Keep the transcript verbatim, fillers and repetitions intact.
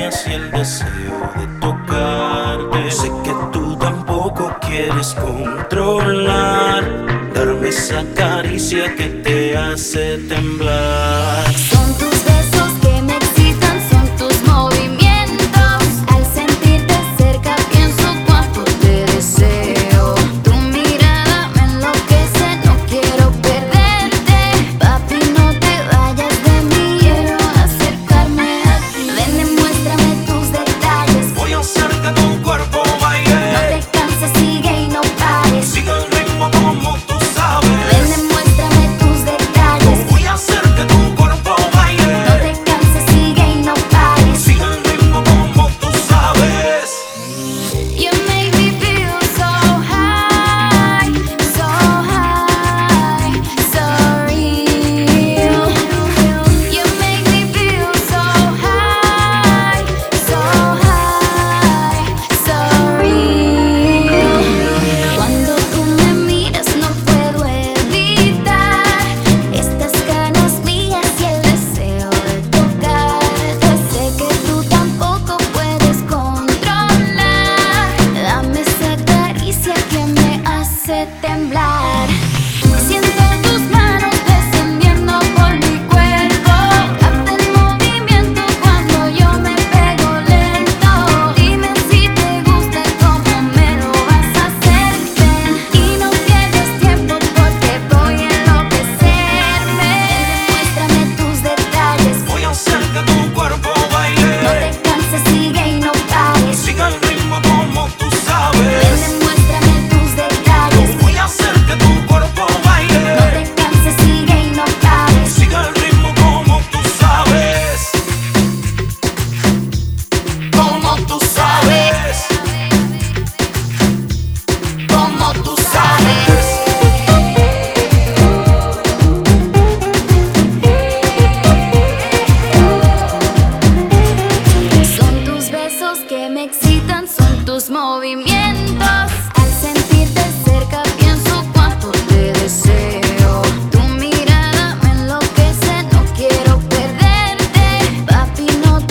mías y el deseo de tocarte. Sé que tú tampoco quieres controlar, darme esa caricia que te hace temblar. Son tus besos que me excitan, son tus movimientos. Al sentirte cerca pienso cuánto te deseo. Tu mirada me enloquece, no quiero perderte. Papi, no te vayas de mí, quiero acercarme a ti. Ven, demuéstrame tus detalles. Voy a hacer que tu cuerpo baile. No te canses, sigue y no pares. Sigue el ritmo como tú sabes. Ven, demuéstrame tus detalles. Voy a hacer que tu cuerpo baile. No te canses, sigue y no pares. Sigue el ritmo como tú sabes. You make me feel so high, so high, so real. You make me feel so high, so high, so real. Cuando tú me miras no puedo evitar estas ganas mías y el deseo de tocarte. Sé que tú tampoco puedes controlar, dame esa caricia que me hace temblar. Siento tus manos descendiendo por mi cuerpo, capta el movimiento cuando yo me pego lento. Dime si te gusta y cómo me lo vas a hacer. Ven y no pierdas tiempo porque voy a enloquecerme. Demuéstrame tus detalles. Voy a hacer que tu cuerpo No baile. te canses, sigue y no pares. Sigue el ritmo como tú Ven, sabes. demuéstrame tus detalles. Voy a hacer que tu cuerpo No baile. te canses, sigue y no pares. Sigue el ritmo como tú sabes. Como tú sabes. Como tú sabes. Son tus besos que me excitan, son tus movimientos.